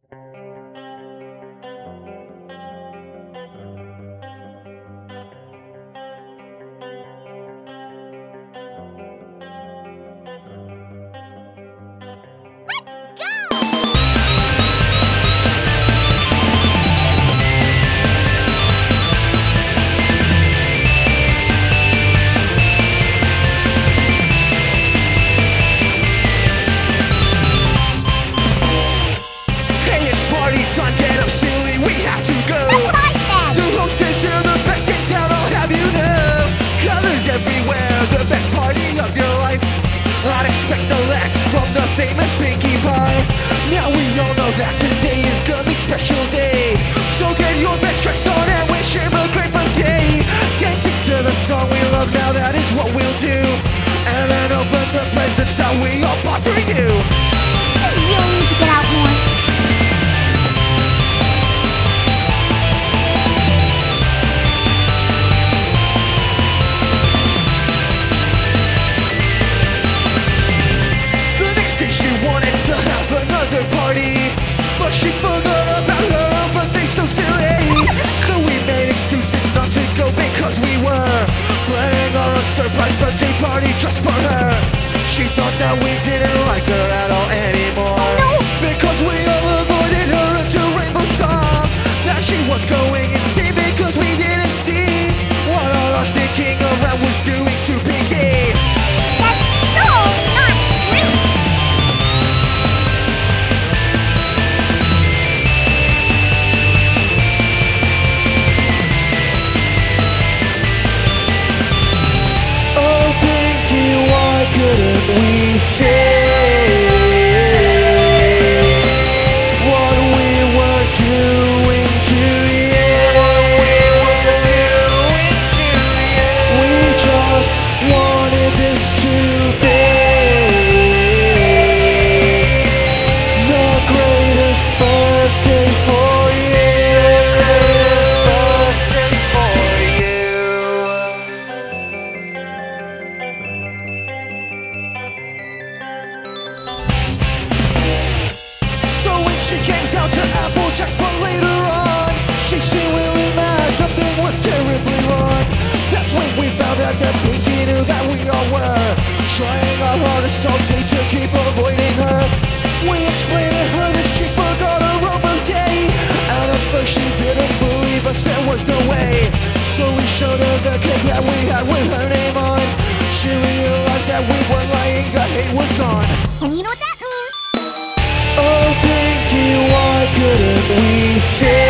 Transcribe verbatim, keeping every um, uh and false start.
Time, get up silly, we have to go. The hostess here, the best in town, I'll have you know. Colors everywhere, the best party of your life. I'd expect no less from the famous Pinkie Pie. Now we all know that today is gonna be a special day, so get your best dress on and wish him a great birthday. Dancing to the song we love, now that is what we'll do. And then open the presents that we all bought for you. You really need to get out more. To have another party, but she forgot about her own birthday, so silly. So we made excuses not to go because we were planning our own surprise birthday party just for her. She thought that we didn't like her at all anymore, no. because we all avoided her until Rainbow saw that she was going insane because we didn't see what all our sneaking around was doing to Pinkie. That's so not true. Couldn't we say what we were doing to you? We just wanted this to be the greatest birthday for you. Birthday for you. She came down to Applejack's, but later on she seemed really mad, something was terribly wrong. That's when we found out that Pinkie knew that we all were trying our hardest all day to keep avoiding her. We explained to her that she forgot her own birthday, and at first she didn't believe us, there was no way. So we showed her the cake that we had with her name on. She realized that we weren't lying, the hate was gone. And you know what that means? Oh, Pinkie, why couldn't we say